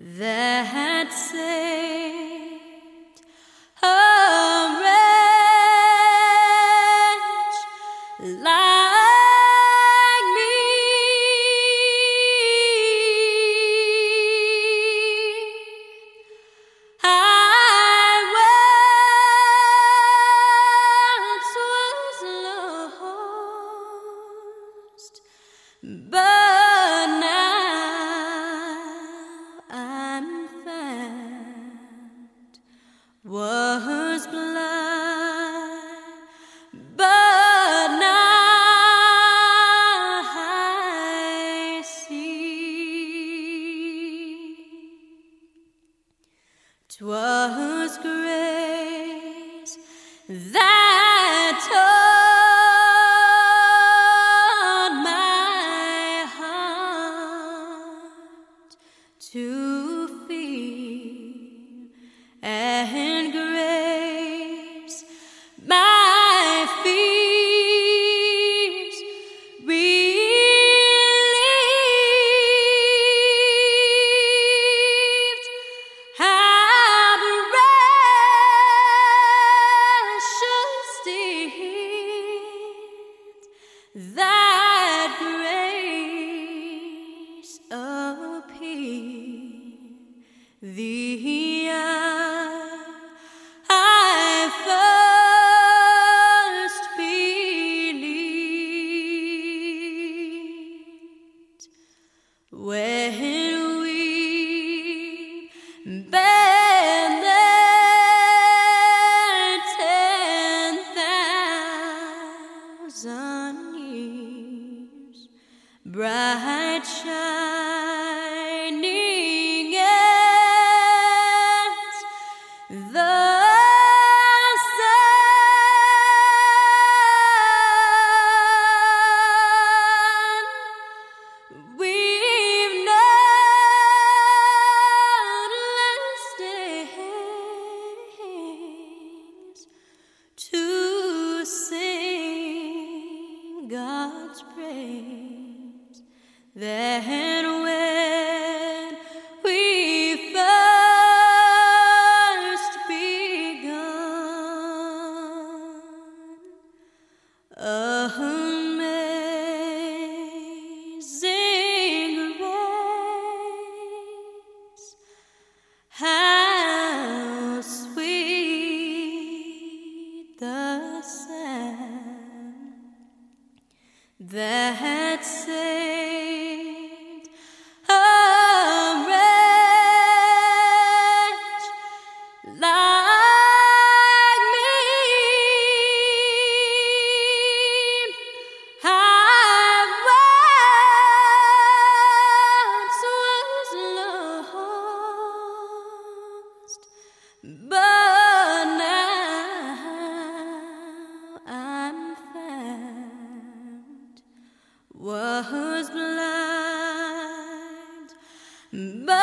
that saved a wretch like me. I once was lost, but now I'm found. Was blind, but now I see. 'Twas grace that taught my heart to feel, and grace my fears relieved. How precious did that grace appear the hour I first believed, when we bent there 10,000 years, bright shining as the sun. We've numberless days to sing God's praise. Then when we first begun, amazing grace, how sweet the sound that saved a wretch like me. I once was lost, but now I'm found. Was blind, but